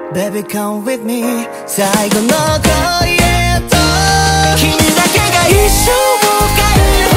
Baby come with me 最後の恋へと君だけが一生を変える